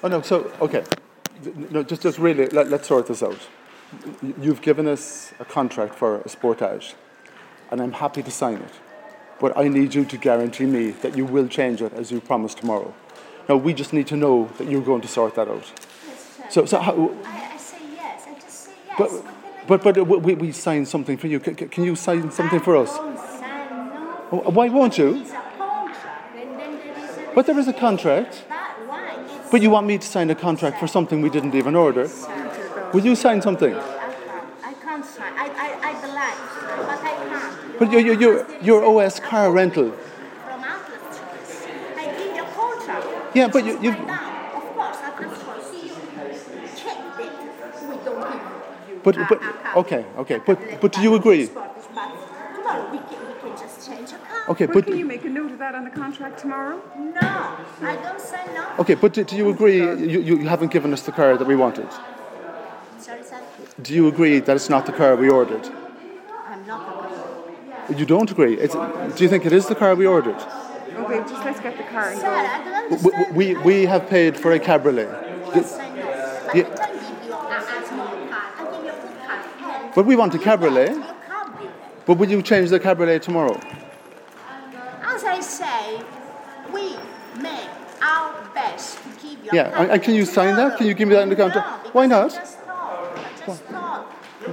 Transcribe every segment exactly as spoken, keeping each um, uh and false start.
Oh no. So okay. No, just just really let, let's sort this out. You've given us a contract for a Sportage, and I'm happy to sign it. But I need you to guarantee me that you will change it as you promised tomorrow. Now we just need to know that you're going to sort that out. Yes, So so how? I, I say yes. I just say yes. But What can I but but uh, we we signed something for you. Can, can you sign something for us? I won't sign no. Oh, why won't you? It's a contract, and then there is a. But there is a contract. That why? It's But you want me to sign a contract for something we didn't even order? Will you sign something? I can't. I can't sign. I I I belong, but I can't. But you're, you're, you're O S car rental. From Atlas Choice. I give you a contract. Yeah, but you- you- Sign down. Of course, Atlas Choice. See you. Check it. We don't give you. But- a- but- a car. okay, okay, but- but do you agree? But tomorrow we can, we can just change a car. Okay, But but can you make a note of that on the contract tomorrow? No, I don't say no. okay, but do, do you agree? You, you you haven't given us the car that we wanted. Sorry, sorry. Do you agree that it's not the car we ordered? I'm not agreeing. You don't agree. It's, do you think it is the car we ordered? Okay, just let's get the car and Sir, go. I don't We, understand. we, we have paid for a cabriolet. Yes, I know. But Yeah. I can't give you a ask me your car. I give you a good car. And But we want a you cabriolet. get- You can't do that. But will you change the cabriolet tomorrow? As I say, we make our best to give you Yeah, a car. and- and can you sign that? Can you give me that in the contract? No, Why because not? I just thought. I just thought.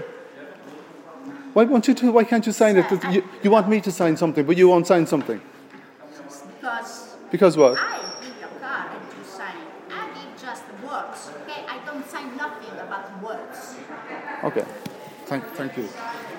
Why won't you? Do, why can't you sign it? You, you want me to sign something, but you won't sign something. Because Because what? I give you a car and you sign. I give just the words. Okay, I don't sign nothing about words. Okay. Thank, thank you.